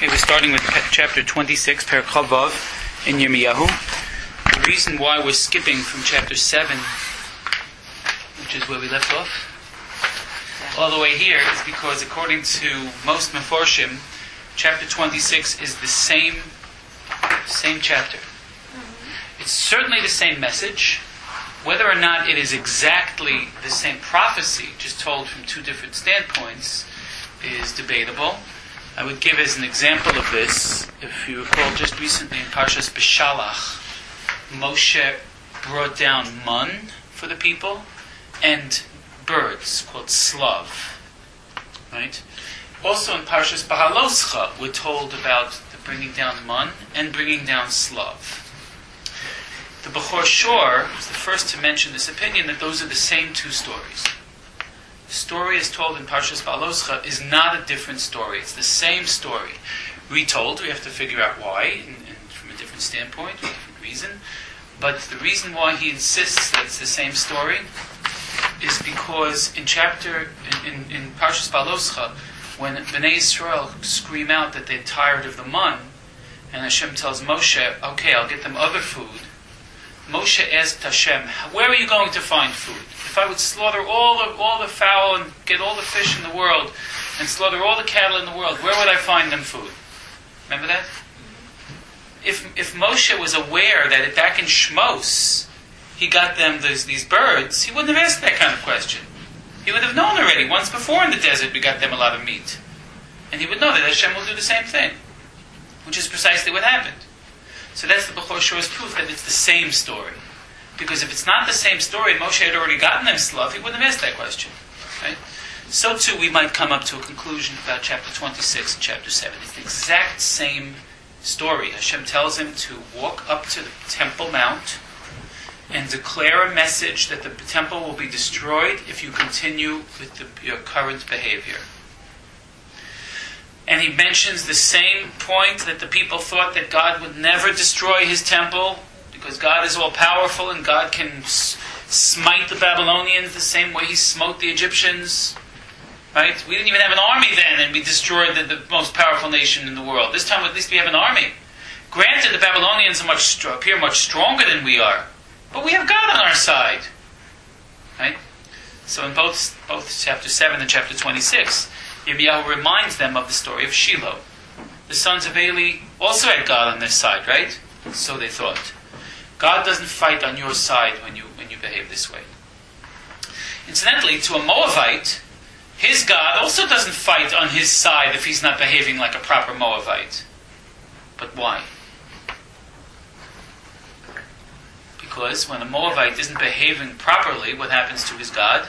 Okay, we're starting with chapter 26, Perek Chavav in Yirmiyahu. The reason why we're skipping from chapter 7, which is where we left off, all the way here is because according to most Meforshim, chapter 26 is the same chapter. It's certainly the same message. Whether or not it is exactly the same prophecy, just told from two different standpoints, is debatable. I would give as an example of this, if you recall just recently in Parshas Beshalach, Moshe brought down mun for the people and birds called slav. Right? Also in Parshas Bahaloscha, we're told about the bringing down mun and bringing down slav. The Bechor Shor was the first to mention this opinion that those are the same two stories. The story as told in Parshas Bahaloscha is not a different story. It's the same story. Retold, we have to figure out why, and from a different standpoint, for a different reason. But the reason why he insists that it's the same story is because in Parshas Bahaloscha, when Bnei Yisrael scream out that they're tired of the mun, and Hashem tells Moshe, okay, I'll get them other food, Moshe asked Hashem, where are you going to find food? If I would slaughter all the fowl and get all the fish in the world and slaughter all the cattle in the world, where would I find them food? Remember that? If Moshe was aware that back in Shmos he got them these birds, he wouldn't have asked that kind of question. He would have known already. Once before in the desert we got them a lot of meat. And he would know that Hashem will do the same thing. Which is precisely what happened. So that's the Bechor Shor's proof that it's the same story. Because if it's not the same story and Moshe had already gotten them slav, he wouldn't have asked that question. Right? So too we might come up to a conclusion about chapter 26 and chapter 7. It's the exact same story. Hashem tells him to walk up to the Temple Mount and declare a message that the temple will be destroyed if you continue with your current behavior. And he mentions the same point that the people thought that God would never destroy his temple because God is all powerful and God can smite the Babylonians the same way he smote the Egyptians. Right? We didn't even have an army then and we destroyed the most powerful nation in the world. This time at least we have an army. Granted, the Babylonians appear much stronger than we are, but we have God on our side. Right? So in both chapter 7 and chapter 26, Yirmiyahu reminds them of the story of Shiloh. The sons of Eli also had God on their side, right? So they thought. God doesn't fight on your side when you behave this way. Incidentally, to a Moabite, his God also doesn't fight on his side if he's not behaving like a proper Moabite. But why? Because when a Moabite isn't behaving properly, what happens to his God?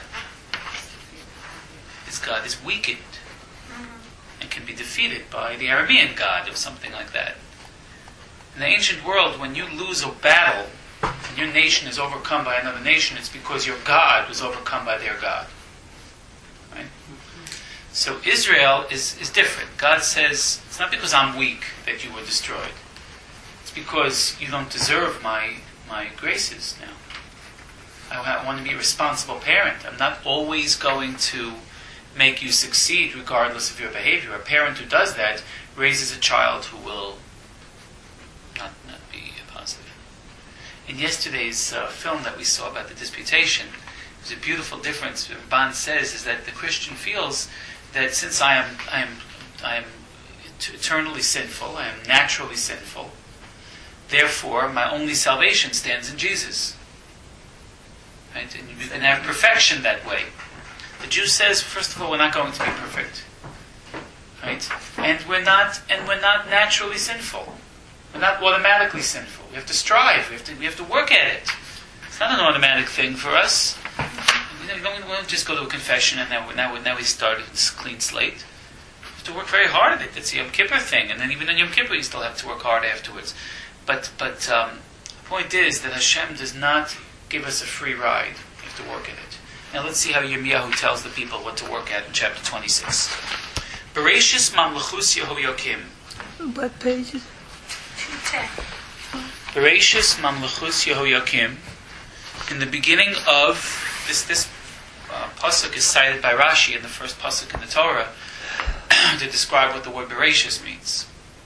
His God is weakened and can be defeated by the Aramean God or something like that. In the ancient world, when you lose a battle and your nation is overcome by another nation, it's because your God was overcome by their God. Right? So Israel is different. God says, it's not because I'm weak that you were destroyed. It's because you don't deserve my graces now. I want to be a responsible parent. I'm not always going to make you succeed regardless of your behavior. A parent who does that raises a child who will not be positive. In yesterday's film that we saw about the disputation, there's a beautiful difference. What Ban says is that the Christian feels that since I am eternally sinful, I am naturally sinful, therefore my only salvation stands in Jesus. Right? And you can have perfection that way. The Jew says, first of all, we're not going to be perfect, right? And we're not naturally sinful. We're not automatically sinful. We have to strive. We have to work at it. It's not an automatic thing for us. We don't just go to a confession and now we start a clean slate. We have to work very hard at it. It's a Yom Kippur thing, and then even in Yom Kippur you still have to work hard afterwards. But the point is that Hashem does not give us a free ride. We have to work at it. Now let's see how Yirmiyahu tells the people what to work at in chapter 26. Bereshis Mamlechus Yehoyakim. What pages? 210. Bereshis Mamlechus Yehoyakim. In the beginning of this pasuk is cited by Rashi in the first pasuk in the Torah to describe what the word Bereshis means.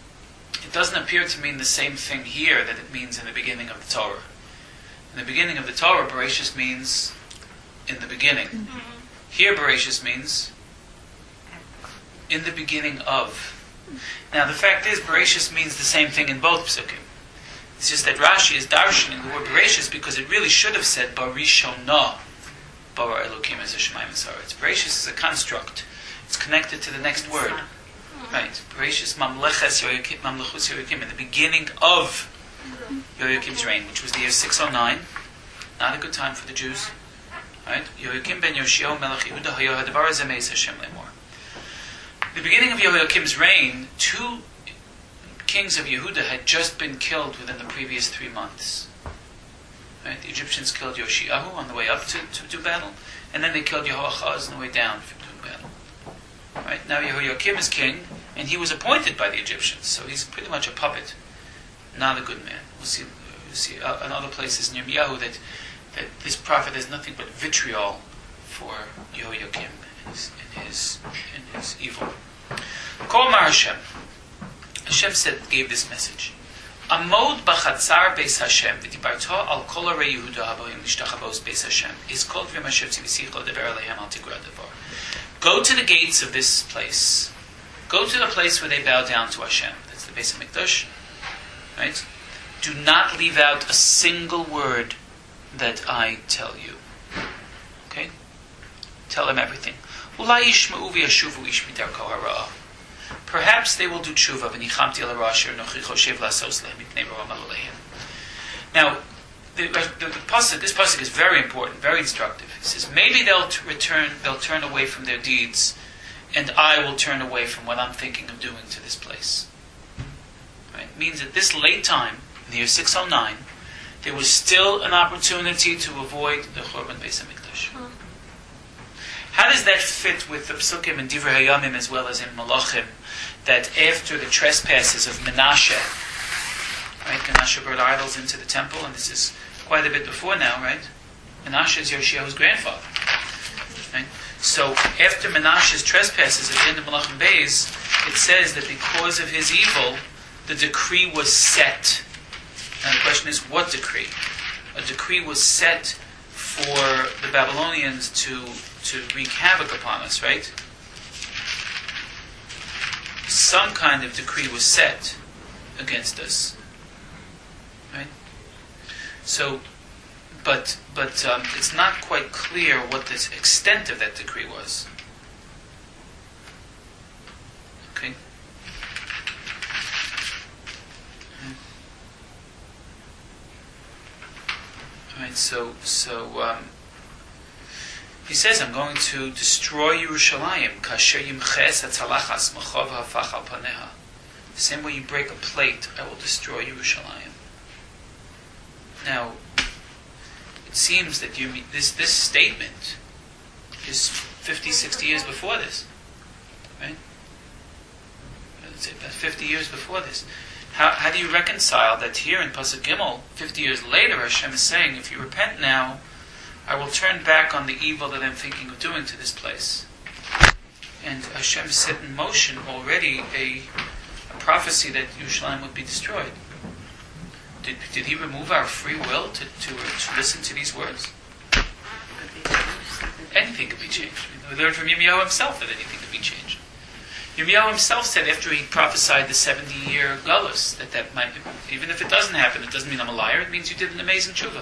it doesn't appear to mean the same thing here that it means in the beginning of the Torah. In the beginning of the Torah, Bereshis means in the beginning. Mm-hmm. Here, Bereshis means in the beginning of. Now, the fact is, Bereshis means the same thing in both psukim. It's just that Rashi is darshaning the word Bereshis because it really should have said Barishonah bara Elokim as a Shemayim and Saretz. Bereshis is a construct. It's connected to the next word. Right. Bereshis Mamlechus Yoyakim, in the beginning of Yoyakim's reign, which was the year 609. Not a good time for the Jews. Right? Yoyakim ben Yoshio Melech Yehuda Hayo Hadavar Zemeis Hashem Lemor. The beginning of Yoyakim's reign, 2 kings of Yehuda had just been killed within the previous 3 months. Right? The Egyptians killed Yoshiahu on the way up to do battle, and then they killed Yehoachaz on the way down from doing battle. Right? Now Yehoiakim is king, and he was appointed by the Egyptians, so he's pretty much a puppet, not a good man. We'll see in other places in Yirmiyahu that this prophet has nothing but vitriol for Yehoiakim in his evil. Kol Mar Hashem. Hashem gave this message. Amod b'chatzar beis Hashem v'dibarto al kol arei Yehuda haboim lishtachavos beis Hashem is called v'mashev tzivisicho deber alehem al tigra devar. Go to the gates of this place. Go to the place where they bow down to Hashem. That's the Beis HaMikdash. Right? Do not leave out a single word that I tell you. Okay? Tell them everything. Ulai yishma'u v'yashuvu ish midarko hara'ah. Perhaps they will do tshuva. V'nichamti al hara'ah nochi choshev la'sos lehem mipnei ra'am alolehem. Now, this pasuk is very important, very instructive. It says, maybe they'll turn away from their deeds, and I will turn away from what I'm thinking of doing to this place. Right? It means at this late time, in the year 609, there was still an opportunity to avoid the Churban Beis HaMikdash. How does that fit with the psukim in Divrei Hayamim as well as in Malachim, that after the trespasses of Menashe, right, Menashe brought idols into the temple, and this is quite a bit before now, right? Menashe is Yoshiahu's grandfather. Right? So after Menashe's trespasses at the end of Malachim Beis, it says that because of his evil, the decree was set. Now the question is, what decree? A decree was set for the Babylonians to wreak havoc upon us, right? Some kind of decree was set against us. Right? So, but it's not quite clear what the extent of that decree was. Okay. All right. So he says, "I'm going to destroy Yerushalayim. Kasher yimches hatzalachas machov hafach al paneha. The same way you break a plate, I will destroy Yerushalayim." Now, it seems that this statement is 50, 60 years before this, right? Let's say about 50 years before this. How do you reconcile that here in Pasuk Gimel, 50 years later, Hashem is saying, if you repent now, I will turn back on the evil that I'm thinking of doing to this place. And Hashem set in motion already a prophecy that Yerushalayim would be destroyed. Did he remove our free will to listen to these words? Anything could be changed. We learned from Yirmiyahu himself that anything could be changed. Yirmiyahu himself said after he prophesied the 70-year Galus that might, even if it doesn't happen, it doesn't mean I'm a liar, it means you did an amazing tshuva.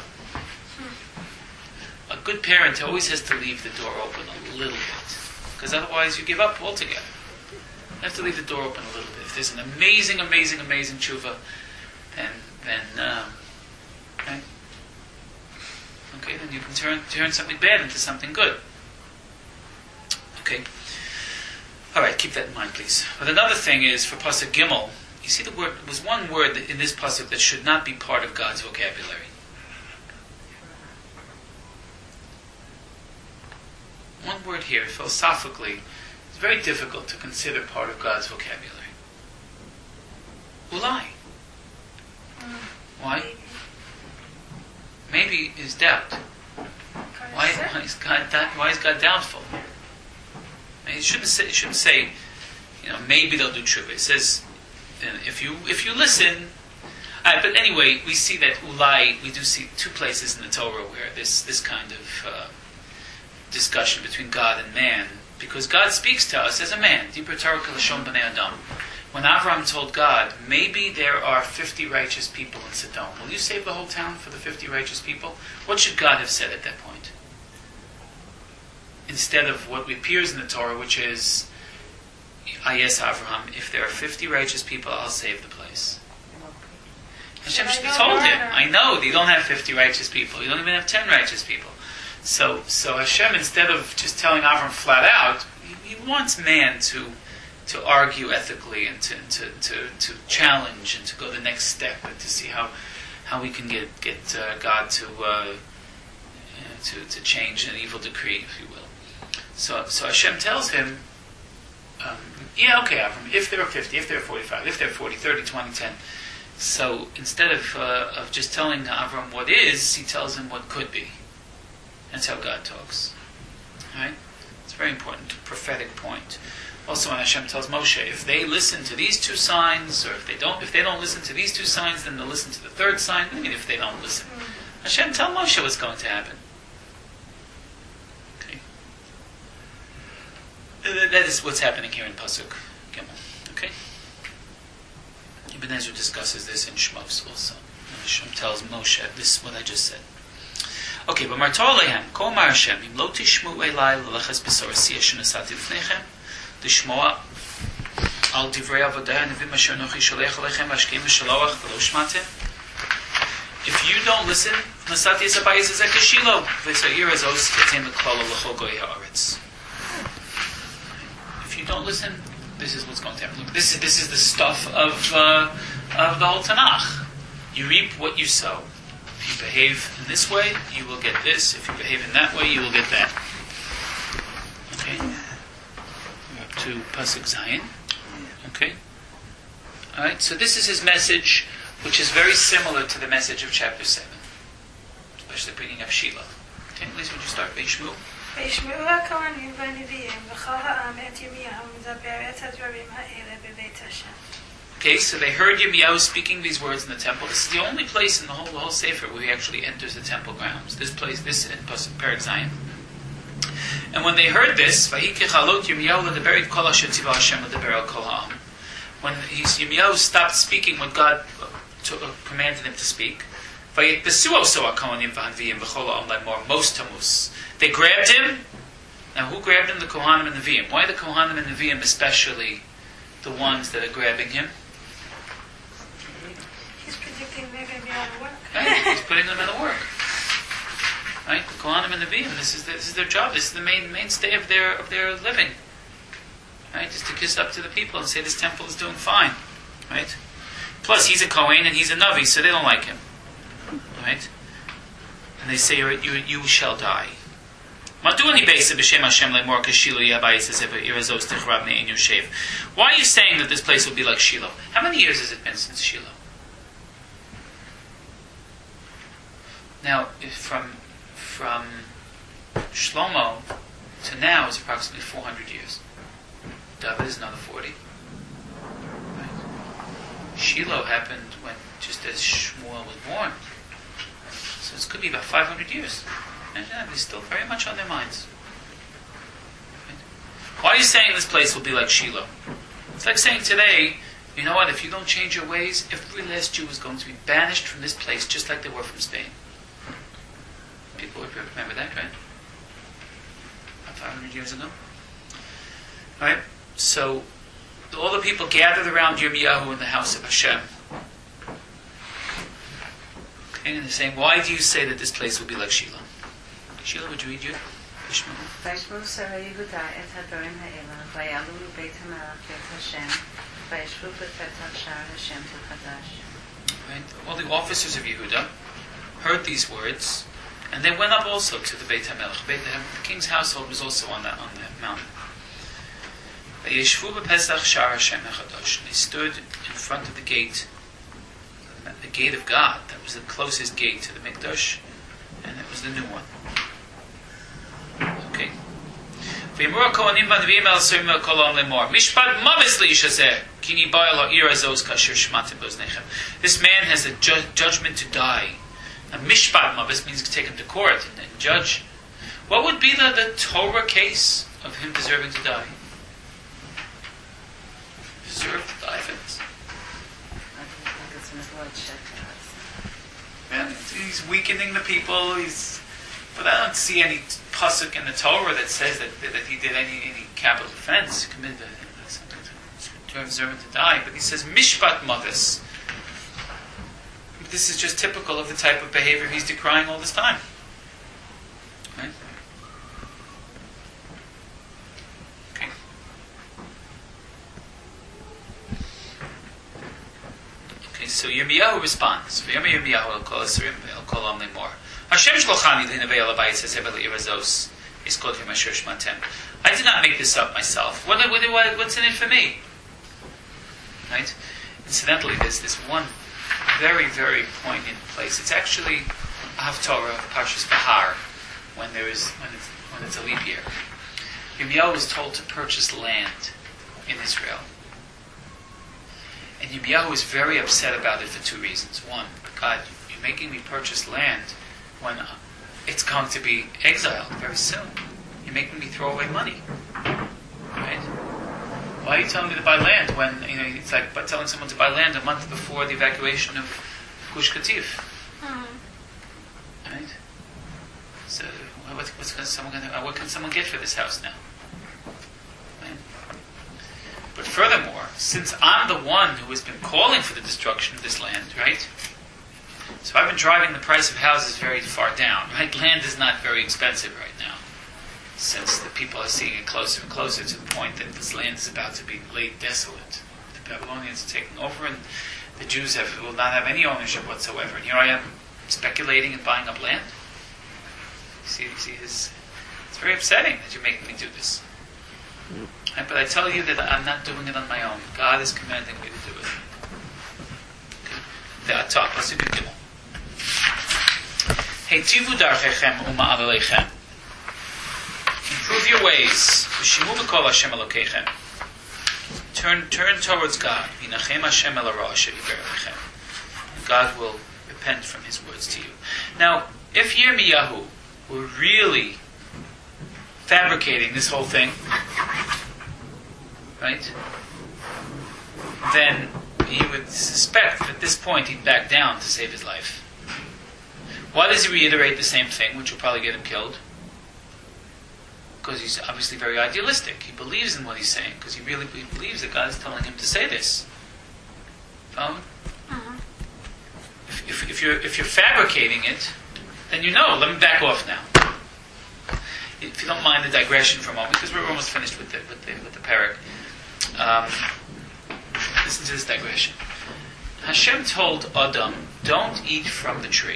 A good parent always has to leave the door open a little bit, because otherwise you give up altogether. You have to leave the door open a little bit. If there's an amazing, amazing, amazing tshuva, then right? Okay, then you can turn something bad into something good. Okay. All right, keep that in mind, please. But another thing is for pasuk Gimel, you see the word. There was one word in this pasuk that should not be part of God's vocabulary. One word here, philosophically, it's very difficult to consider part of God's vocabulary. Ulai. Why? Maybe is doubt. Why is God doubtful? I mean, it shouldn't say, maybe they'll do tshuva. It says, if you listen. But anyway, we see that ulai. We do see two places in the Torah where this kind of discussion between God and man, because God speaks to us as a man. Dibur Torah k'lashon b'nei Adam. When Avram told God, maybe there are 50 righteous people in Sodom, will you save the whole town for the 50 righteous people? What should God have said at that point? Instead of what appears in the Torah, which is, yes, Avraham, if there are 50 righteous people, I'll save the place. Hashem told him, I know, you don't have 50 righteous people, you don't even have 10 righteous people. So Hashem, instead of just telling Avram flat out, he wants man to argue ethically and to challenge and to go the next step and to see how we can get God to change an evil decree, if you will. So Hashem tells him, okay, Avram, if there are 50, if there are 45, if there are 40, 30, 20, 10. So instead of just telling Avram what is, he tells him what could be. That's how God talks. Right? It's a very important prophetic point. Also, when Hashem tells Moshe, if they listen to these two signs, or if they don't listen to these two signs, then they'll listen to the third sign. What do you mean if they don't listen? Hashem tell Moshe what's going to happen. Okay. That is what's happening here in Pasuk Gimel. Okay. Ibn Ezra discusses this in Shmos also. Hashem tells Moshe, this is what I just said. Okay, but Martor Lehem, Kol Mar Hashem, Im Lo Tishmu Elai L'Leches B'Sor Asiyah Shenasati L'Fneichem, Tishmoa Al Divrei Avodah Nevim Asher Nochi Sholech Alechem Vashkim V'Shaloach V'Lo Shmatem. If you don't listen, Nasati Yisabai Yizazek Shilo, V'Tzayir Azos Ketem L'Klala L'Chol Goy Haaretz. If you don't listen, this is what's going to happen. Look, this is the stuff of the whole Tanakh. You reap what you sow. If you behave in this way, you will get this. If you behave in that way, you will get that. Okay? We're up to Pasuk Zayin. Okay? Alright, so this is his message, which is very similar to the message of chapter 7. Especially bringing up Shiloh. Okay, Lisa, would you start? V'yishmu? וישמעו הכהנים והנביאים וכל העם את ירמיהו מדבר את הדברים האלה בבית השם. Okay, so they heard Yirmiyahu speaking these words in the temple. This is the only place in the whole Sefer where he actually enters the temple grounds. This place, this in Perek Zayin. And when they heard this, Vayikechalot Yirmiyahu ledeber kol asher tzivah Hashem ledeber al kol ha'am. When Yirmiyahu stopped speaking what God commanded him to speak, Vayitbesu oso hakohanim v'hanviim v'chol ha'am lemor mos tamus. They grabbed him. Now, who grabbed him? The Kohanim and the Nevi'im. Why the Kohanim and the Nevi'im especially the ones that are grabbing him? He's predicting they're going to be out of work. Right? He's putting them out of work. Right? The Kohanim and the Nevi'im. This is their job. This is the mainstay of their living. Right? Just to kiss up to the people and say this temple is doing fine. Right? Plus, he's a Kohen and he's a Navi, so they don't like him. Right? And they say, you shall die. Why are you saying that this place will be like Shiloh? How many years has it been since Shiloh? Now, from Shlomo to now is approximately 400 years. David is another 40. Right? Shiloh happened just as Shmuel was born. So it could be about 500 years. Imagine that, it's still very much on their minds. Right? Why are you saying this place will be like Shiloh? It's like saying today, you know what, if you don't change your ways, every last Jew is going to be banished from this place just like they were from Spain. People would remember that, right? About 500 years ago. Right? So, all the people gathered around Yirmiyahu in the house of Hashem. Okay, and they're saying, why do you say that this place will be like Shiloh? Sheila, would you read you? וישמעו שרי יהודה את הדברים האלה, ויעלו לבית המלך בית השם, וישבו בפתח שער השם החדש. All the officers of Yehuda heard these words, and they went up also to the Beit HaMelech. The king's household was also on the mountain. וישבו בפתח שער השם החדש. They stood in front of the gate of God. That was the closest gate to the Mikdash, and it was the new one. Okay. V'yimur kohanim v'neviyim el surim el kol ha'am lemor. Mishpat mavis li'ish hazeh. Kini ba'al ha'ir hazos kasher shmatim b'oznechem. This man has a judgment to die. A mishpat mavis means to take him to court and judge. What would be the Torah case of him deserving to die? Deserve to die for this. Yeah, he's weakening the people. But I don't see any pasuk in the Torah that says that he did any capital offense, committed something to deserve him to die. But he says mishpat mavis. This is just typical of the type of behavior he's decrying all this time. Right? Okay. Okay, so Yirmiyahu responds. Yirmiyahu el kol asirim el kol ha'am lemor. Hashem shlochani l'hinavei el habayis hazeh v'le'ir hazos iskodhim asher shmatem. I did not make this up myself. What's in it for me? Right? Incidentally, there's this one very, very poignant place. It's actually a Haftorah of Parshas Bahar when it's a leap year. Yirmiyahu was told to purchase land in Israel. And Yirmiyahu was very upset about it for two reasons. One, God, you're making me purchase land when it's going to be exiled very soon. You're making me throw away money. Right? Why are you telling me to buy land when, it's like telling someone to buy land a month before the evacuation of Gush Katif? Right? So, what can someone get for this house now? Right? But furthermore, since I'm the one who has been calling for the destruction of this land, right? So I've been driving the price of houses very far down, right? Land is not very expensive right now, since the people are seeing it closer and closer to the point that this land is about to be laid desolate. The Babylonians are taking over, and the Jews will not have any ownership whatsoever. And here I am speculating and buying up land. You see this? It's very upsetting that you're making me do this. Right? But I tell you that I'm not doing it on my own. God is commanding me to do it. Okay. Heitivu darchechem uma'alelechem. Improve your ways. V'shimu b'kol Hashem Elokeichem. Turn towards God. V'nachem Hashem el hara asher diber alechem. God will repent from His words to you. Now, if Yirmiyahu were really fabricating this whole thing, right, then he would suspect that at this point he'd back down to save his life. Why does he reiterate the same thing, which will probably get him killed? Because he's obviously very idealistic. He believes in what he's saying, because he really believes that God is telling him to say this. Follow me? Uh-huh. If you're fabricating it, then let me back off now. If you don't mind the digression for a moment, because we're almost finished with the parak. Listen to this digression. Hashem told Adam, don't eat from the tree.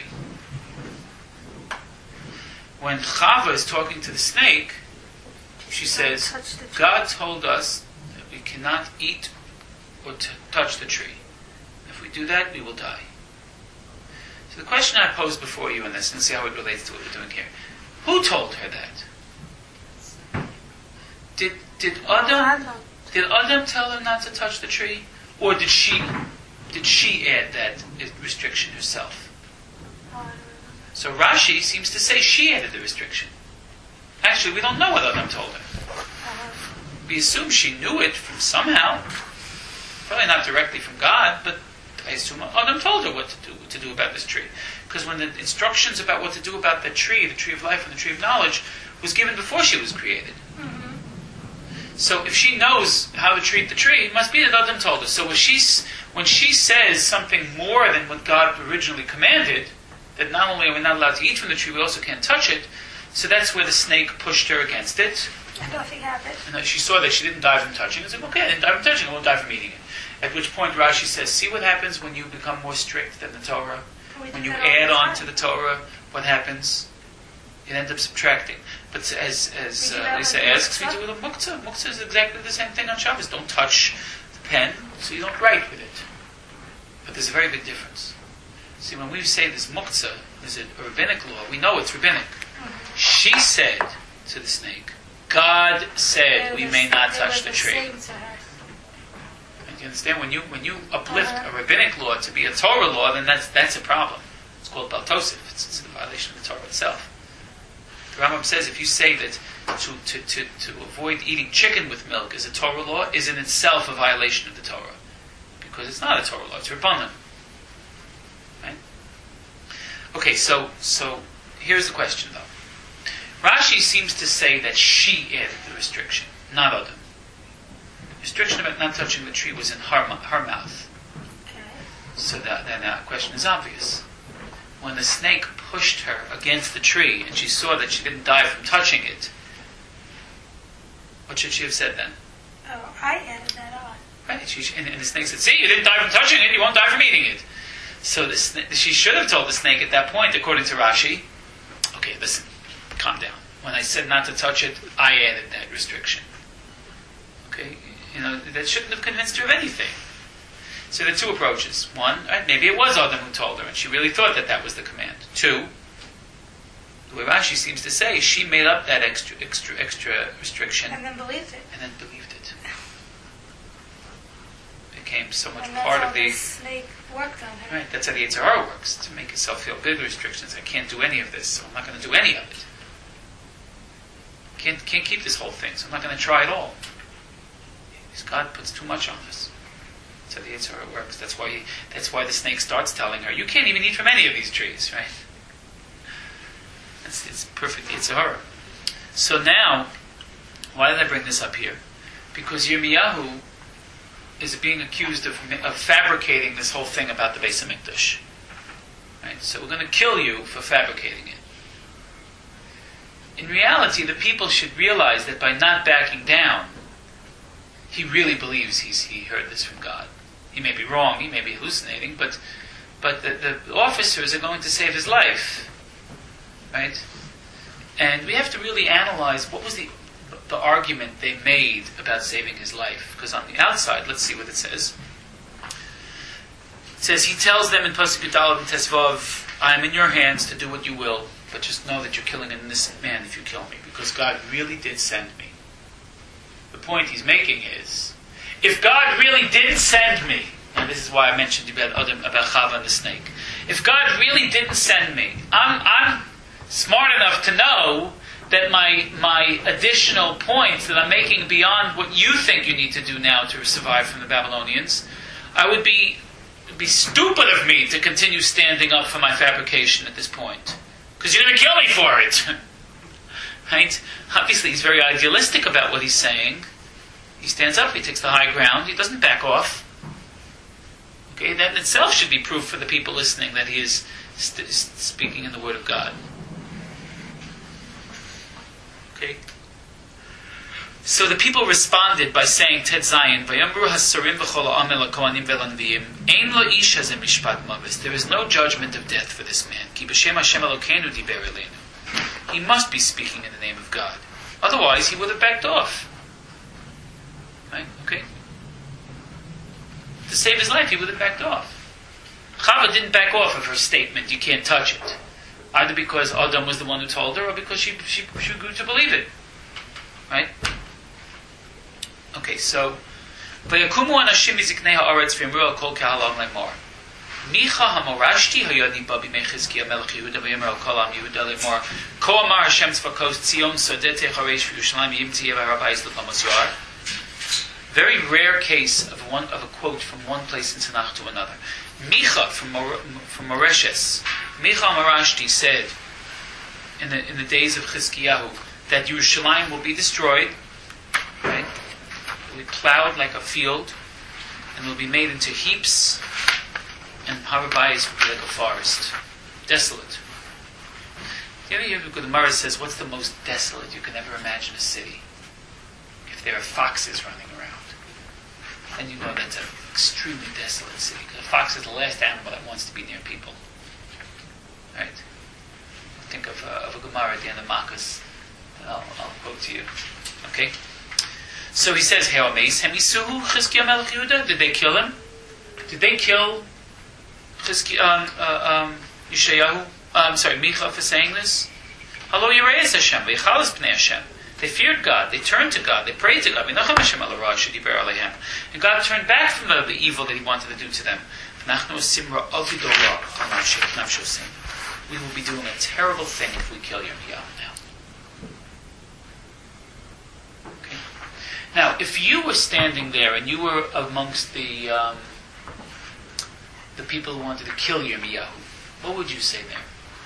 When Chava is talking to the snake, she says, God told us that we cannot eat or touch the tree. If we do that, we will die. So the question I posed before you in this, and see how it relates to what we're doing here. Who told her that? Did Adam tell her not to touch the tree? Or did she add that restriction herself? So Rashi seems to say she added the restriction. Actually, we don't know what Adam told her. We assume she knew it from somehow. Probably not directly from God, but I assume Adam told her what to do about this tree. Because when the instructions about what to do about the tree of life and the tree of knowledge, was given before she was created. Mm-hmm. So if she knows how to treat the tree, it must be that Adam told her. So when she says something more than what God originally commanded, that not only are we not allowed to eat from the tree, we also can't touch it, so that's where the snake pushed her against it. And nothing happened. And she saw that she didn't die from touching it. She said, okay, I didn't die from touching it, I won't die from eating it. At which point Rashi says, see what happens when you become more strict than the Torah? When you add on to the Torah, what happens? You end up subtracting. But as Lisa asks, we do with a muktzah. Muktzah is exactly the same thing on Shabbos. Don't touch the pen, so you don't write with it. But there's a very big difference. See, when we say this muktzah, is it a rabbinic law? We know it's rabbinic. She said to the snake, God said we may not touch the tree. Saying to her. And you understand? When you uplift a rabbinic law to be a Torah law, then that's a problem. It's called Baltosif. It's a violation of the Torah itself. The Rambam says if you say that to avoid eating chicken with milk is a Torah law, is in itself a violation of the Torah. Because it's not a Torah law, it's Rabbanan. Right? Okay, so here's the question though. Rashi seems to say that she added the restriction, not Adam. The restriction about not touching the tree was in her mouth. Okay. So that question is obvious. When the snake pushed her against the tree and she saw that she didn't die from touching it, what should she have said then? Oh, I added that on. Right? And the snake said, see, you didn't die from touching it, you won't die from eating it. So she should have told the snake at that point, according to Rashi, okay, listen, calm down. When I said not to touch it, I added that restriction. Okay? That shouldn't have convinced her of anything. So there are two approaches. One, right, maybe it was Adam who told her, and she really thought that was the command. Two, the way Rashi seems to say, she made up that extra restriction. And then believed it. Became so much And part that's of how the... snake worked on her. Right, that's how the Yetzer Hara works, to make yourself feel big restrictions. I can't do any of this, so I'm not going to do any of it. Can't keep this whole thing, so I'm not going to try at all. Because God puts too much on us. That's how the Yetzer Hara works. That's why the snake starts telling her, you can't even eat from any of these trees, right? It's perfect Yetzer Hara. So now, why did I bring this up here? Because Yirmiyahu is being accused of fabricating this whole thing about the Beis HaMikdash. Right? So we're going to kill you for fabricating it. In reality, the people should realize that by not backing down, he really believes he heard this from God. He may be wrong, he may be hallucinating, but the officers are going to save his life. Right? And we have to really analyze what was the argument they made about saving his life. Because on the outside, let's see what it says. It says, he tells them in Pasuk Yudalad and Tesvav, I am in your hands to do what you will, but just know that you're killing an innocent man if you kill me, because God really did send me. The point he's making is, if God really did send me, and this is why I mentioned about Chava and the snake, if God really didn't send me, I'm smart enough to know that my additional points that I'm making beyond what you think you need to do now to survive from the Babylonians, I would be stupid of me to continue standing up for my fabrication at this point. Because you're going to kill me for it. Right? Obviously he's very idealistic about what he's saying. He stands up, he takes the high ground, he doesn't back off. Okay, that in itself should be proof for the people listening that he is speaking in the Word of God. Okay. So the people responded by saying, Ted Zion, Vayamru hasarim v'chol ha'amel ha'kohanim v'lanviim, ein lo ish hazeh mishpat mavis. There is no judgment of death for this man. Ki b'shem Hashem Elokeinu diber eleinu. He must be speaking in the name of God. Otherwise, he would have backed off. Right? Okay. To save his life, he would have backed off. Chava didn't back off of her statement, you can't touch it. Either because Adam was the one who told her, or because she grew to believe it. Right? Okay, so Vayakumu anashim miziknei haaretz v'yamru al kol kehal lemor. Micha hamorashti hayadi babi mechizkiya melech Yehuda v'yamer al kol am Yehuda lemor. Ko amar Hashem tzvakos Tzion sodete chareish v'Yushalayim yim tiyeh v'harbayis l'chamos yar. Very rare case of a quote from one place in Tanakh to another. Micha from Moreshes. Micha Marashti said in the days of Chizkiyahu that Yerushalayim will be destroyed, right? It will be plowed like a field, and will be made into heaps, and Harabayis will be like a forest, desolate. The other year, the Gemara says, "What's the most desolate you can ever imagine a city? If there are foxes running around, then you know that's an extremely desolate city. Because a fox is the last animal that wants to be near people." Right? Think of a Gemara at the end of Makkos. I'll quote to you. Okay? So he says, Hemisuhu Chizkiya Melech Yehuda? Did they kill him? Did they kill Yeshayahu? Micha for saying this? Halo Yireis Hashem, V'yichalas B'nei Hashem. They feared God. They turned to God. They prayed to God. And God turned back from the evil that He wanted to do to them. We will be doing a terrible thing if we kill Yirmiyahu now. Okay. Now, if you were standing there and you were amongst the people who wanted to kill Yirmiyahu, what would you say there?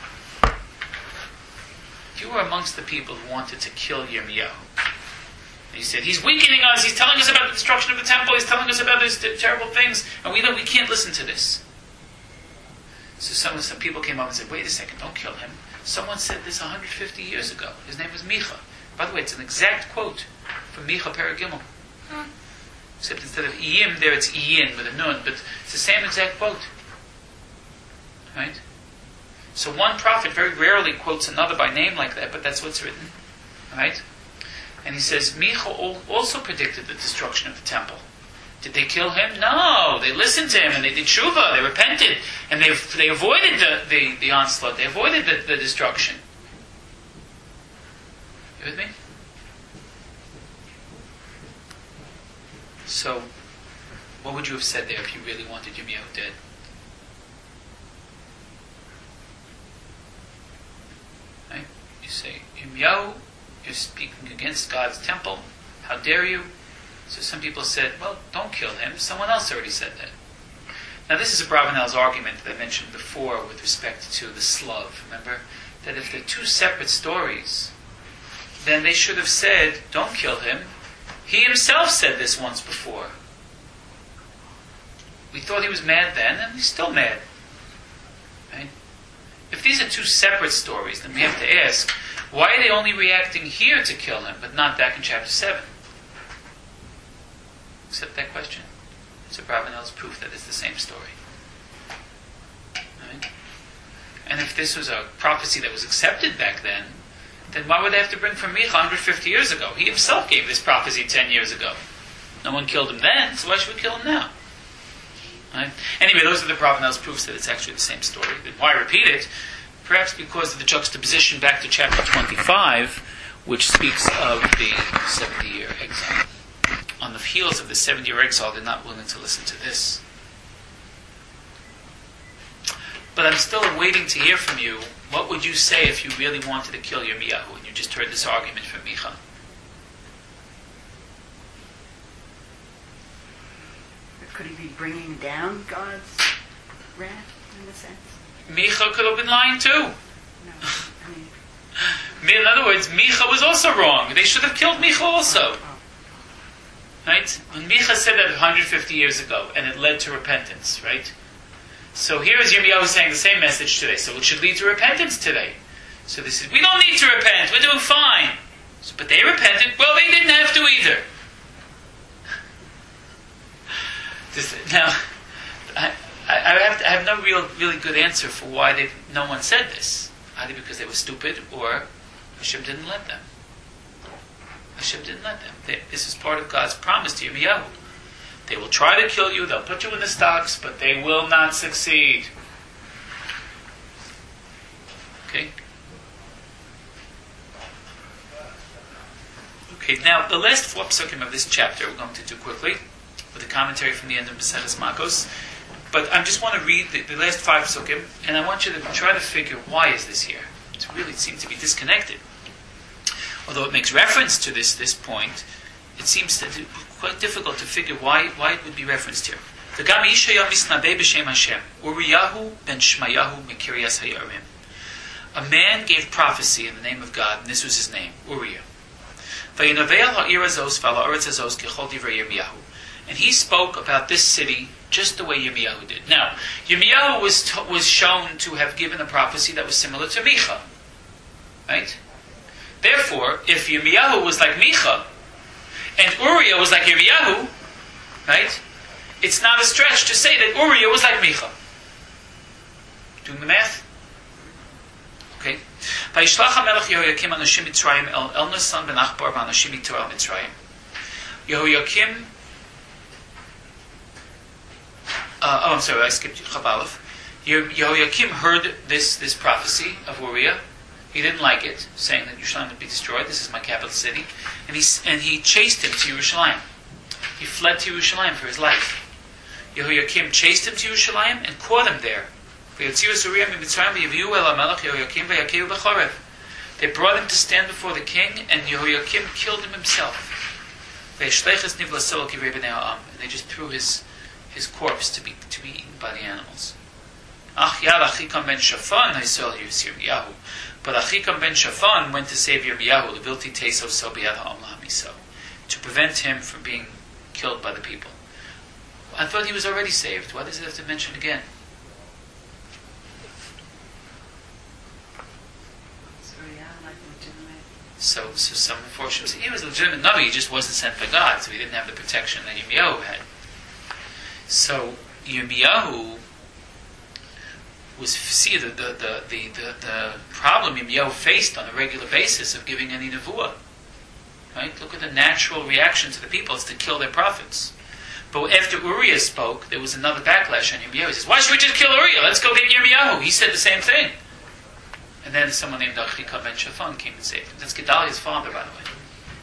If you were amongst the people who wanted to kill Yirmiyahu, and you said, he's weakening us, he's telling us about the destruction of the temple, he's telling us about these terrible things, and we know we can't listen to this. So some people came up and said, wait a second, don't kill him. Someone said this 150 years ago. His name was Micha. By the way, it's an exact quote from Micha Paragimel. Except instead of Iyim, there it's Iyin with a nun, but it's the same exact quote. Right? So one prophet very rarely quotes another by name like that, but that's what's written. Right? And he says, Micha also predicted the destruction of the temple. Did they kill him? No. They listened to him and they did tshuva, they repented, and they avoided the onslaught, they avoided the destruction. You with me? So, what would you have said there if you really wanted Yirmiyahu dead? Right? You say, Yirmiyahu, you're speaking against God's temple. How dare you? So some people said, well, don't kill him. Someone else already said that. Now this is a Abravanel's argument that I mentioned before with respect to the Slav. Remember? That if they're two separate stories, then they should have said, don't kill him. He himself said this once before. We thought he was mad then, and he's still mad. Right? If these are two separate stories, then we have to ask, why are they only reacting here to kill him, but not back in chapter 7? Accept that question. It's Abravanel's proof that it's the same story. Right? And if this was a prophecy that was accepted back then why would they have to bring from Micha 150 years ago? He himself gave this prophecy 10 years ago. No one killed him then, so why should we kill him now? Right? Anyway, those are the Abravanel's proofs that it's actually the same story. Then why repeat it? Perhaps because of the juxtaposition back to chapter 25, which speaks of the 70-year exile. On the heels of the 70-year exile, they're not willing to listen to this. But I'm still waiting to hear from you. What would you say if you really wanted to kill Yirmiyahu and you just heard this argument from Micha? Could he be bringing down God's wrath, in a sense? Micha could have been lying too. No, In other words, Micha was also wrong. They should have killed Micha also. Right? When Micha said that 150 years ago, and it led to repentance, right? So here is Yirmiyahu saying the same message today. So it should lead to repentance today. So this is, we don't need to repent. We're doing fine. So, but they repented. Well, they didn't have to either. Now, I have no really good answer for why no one said this. Either because they were stupid or Hashem didn't let them. Hashem didn't let them. This is part of God's promise to Yirmiyahu. They will try to kill you, they'll put you in the stocks, but they will not succeed. Okay? Okay, now the last 4 psukim of this chapter we're going to do quickly, with a commentary from the end of Maseches Makos. But I just want to read the last 5 psukim, and I want you to try to figure, why is this here? It really seems to be disconnected. Although it makes reference to this point, it seems to be quite difficult to figure why it would be referenced here. Uriyahu ben Shmayahu Mikirias Hayarim. A man gave prophecy in the name of God, and this was his name, Uriah. And he spoke about this city just the way Yirmiyahu did. Now, Yirmiyahu was shown to have given a prophecy that was similar to Micha. Right? Therefore, if Yirmiyahu was like Micha, and Uriah was like Yirmiyahu, right? It's not a stretch to say that Uriah was like Micha. Doing the math? Okay. Vayishlach HaMelech Yehoyakim Anashim Mitzrayim El Nasan ben Achbar Anashim Mitzrayim Mitzrayim. Yehoyakim. I'm sorry, I skipped Chav Aleph. Yehoyakim heard this prophecy of Uriah, He didn't like it, saying that Yerushalayim would be destroyed. This is my capital city. And he chased him to Yerushalayim. He fled to Yerushalayim for his life. Yehoiakim chased him to Yerushalayim and caught him there. They brought him to stand before the king, and Yehoiakim killed him himself. And they just threw his corpse to be eaten by the animals. But Achikam ben Shaphan went to save Yirmiyahu, to prevent him from being killed by the people. I thought he was already saved. Why does it have to mention again? So some unfortunately say he was a legitimate Navi, he just wasn't sent by God, so he didn't have the protection that Yirmiyahu had. So Yirmiyahu was the problem Yirmiyahu faced on a regular basis of giving any nevuah. Right? Look at the natural reaction to the people is to kill their prophets. But after Uriah spoke, there was another backlash on Yirmiyahu. He says, "Why should we just kill Uriah? Let's go get Yirmiyahu." He said the same thing. And then someone named Achikam ben Shaphan came and saved him. That's Gedaliah's father, by the way.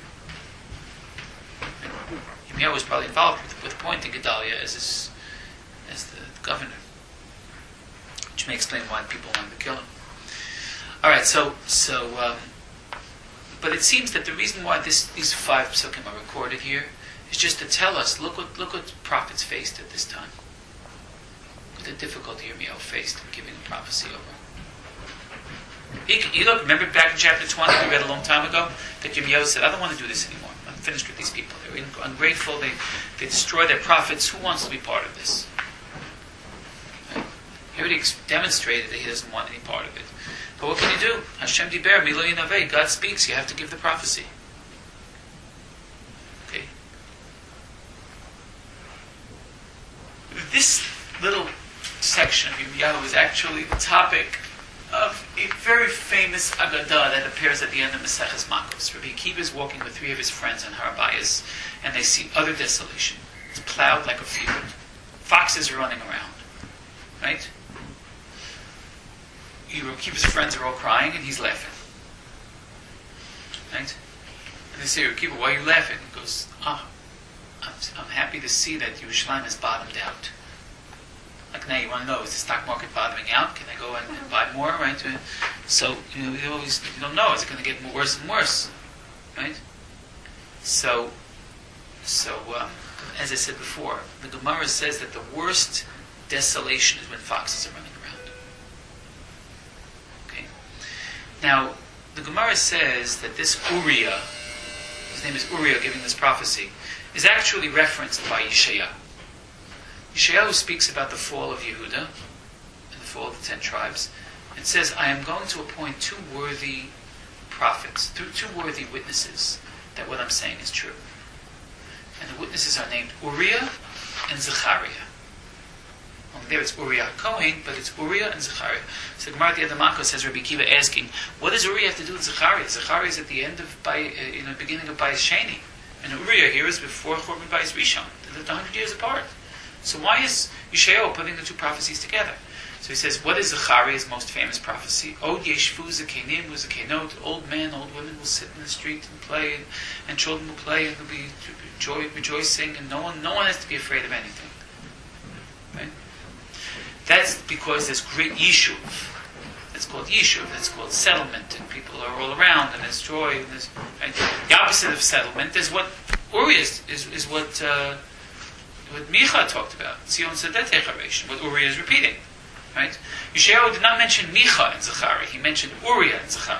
Yirmiyahu was probably involved with appointing Gedaliah as the governor. Which may explain why people wanted to kill him. Alright, but it seems that the reason why these 5 psukim are recorded here is just to tell us, look what prophets faced at this time. Look at the difficulty Yirmiyahu faced in giving a prophecy over. Remember back in chapter 20, we read a long time ago, that Yirmiyahu said, I don't want to do this anymore. I'm finished with these people. They're ungrateful, they destroy their prophets. Who wants to be part of this? Right? He already demonstrated that he doesn't want any part of it. But what can you do? Hashem diber, milo yinaveh. God speaks, you have to give the prophecy. Okay? This little section of Yirmiyahu is actually the topic of a very famous Agadah that appears at the end of Maseches Makos. Rabbi Akiva is walking with 3 of his friends on Har Bayis, and they see utter desolation. It's plowed like a field. Foxes are running around. Right? Rabbi Akiva's friends are all crying, and he's laughing. Right? And they say, Rabbi Akiva, why are you laughing? He goes, I'm happy to see that Yerushalayim has bottomed out. Like now, you want to know, is the stock market bottoming out? Can I go and buy more? Right? So you don't know. Is it going to get worse and worse? Right? So as I said before, the Gemara says that the worst desolation is when foxes are running around. Okay. Now the Gemara says that this Uriah, his name is Uriah, giving this prophecy, is actually referenced by Yeshayahu. Yeshayahu speaks about the fall of Yehuda and the fall of the 10 tribes, and says, I am going to appoint 2 worthy prophets, 2 worthy witnesses, that what I'm saying is true. And the witnesses are named Uriah and Zechariah. Only there it's Uriah Kohen, but it's Uriah and Zechariah. So the Gemara at the end of Makos says, Rabbi Akiva asking, what does Uriah have to do with Zechariah? Zechariah is at the end of beginning of Bayis Sheni, and Uriah here is before Churban Bayis Rishon. They lived 100 years apart. So why is Yeshayahu putting the 2 prophecies together? So he says, what is Zechariah's most famous prophecy? Od yeshvu zekenim uzekenot. Old men, old women will sit in the street and play, and children will play, and they'll be rejoicing, and no one has to be afraid of anything. Right? That's because there's great yishuv. It's called yishuv. It's called settlement, and people are all around, and there's joy. And there's, right? The opposite of settlement is what Uriah is what Micha talked about. Tzion Sadetech Haresh, what Uriah is repeating. Right? Yeshayahu did not mention Micha and Zechariah. He mentioned Uriah and Zechariah.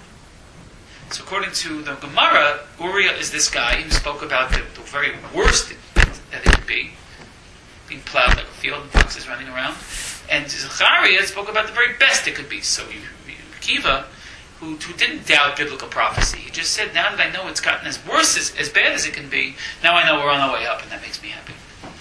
So according to the Gemara, Uriah is this guy who spoke about the very worst that it could be, being plowed like a field and foxes running around. And Zechariah spoke about the very best it could be. So Akiva, who didn't doubt biblical prophecy, he just said, now that I know it's gotten as worse, as bad as it can be, now I know we're on our way up, and that makes me happy.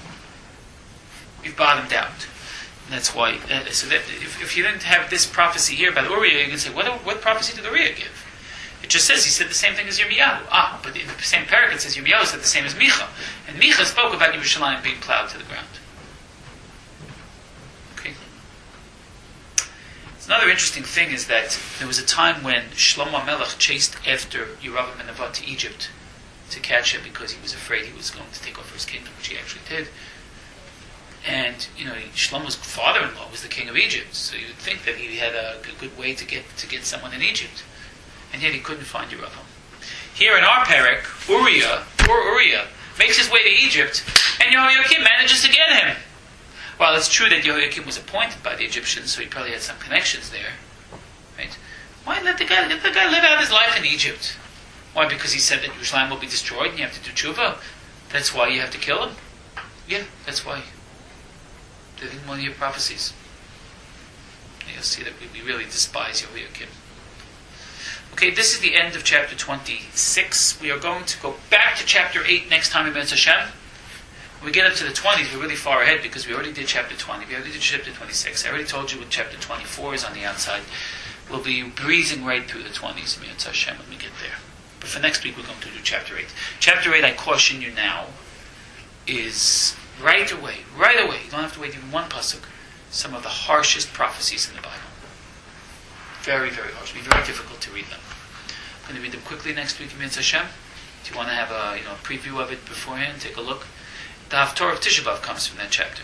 We've bottomed out. And that's why, so that if you didn't have this prophecy here about Uriah, you can say, what prophecy did Uriah give? It just says he said the same thing as Yirmiyahu. But in the same paragraph it says Yirmiyahu said the same as Micha. And Micha spoke about Yerushalayim being plowed to the ground. Okay? It's Another interesting thing is that there was a time when Shlomo Melech chased after Yeravam and Nevat to Egypt to catch him because he was afraid he was going to take over his kingdom, which he actually did. And Shlomo's father-in-law was the king of Egypt, so you'd think that he had a good way to get someone in Egypt, and yet he couldn't find Yeravam. Here in our parak, Uriah makes his way to Egypt, and Yehoiakim manages to get him. Well, it's true that Yehoiakim was appointed by the Egyptians, so he probably had some connections there, right? Why let the guy live out his life in Egypt? Why? Because he said that Yerushalayim will be destroyed and you have to do tshuva? That's why you have to kill him? Yeah, that's why. They didn't want to hear prophecies. You'll see that we really despise Yehoiakim. Okay, this is the end of chapter 26. We are going to go back to chapter 8 next time in Be'ez Hashem. When we get up to the 20s, we're really far ahead because we already did chapter 20. We already did chapter 26. I already told you what chapter 24 is on the outside. We'll be breezing right through the 20s in Be'ez Hashem when we get there. But for next week, we're going to do chapter 8. Chapter 8, I caution you now, is right away, you don't have to wait even one pasuk, some of the harshest prophecies in the Bible. Very, very harsh. It'll be very difficult to read them. I'm going to read them quickly next week in Be'ez Hashem. If you want to have a preview of it beforehand, take a look. The Haftorah of Tisha B'Av comes from that chapter.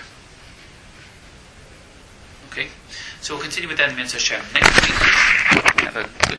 Okay? So we'll continue with that in Be'ez Hashem. Next week, have a good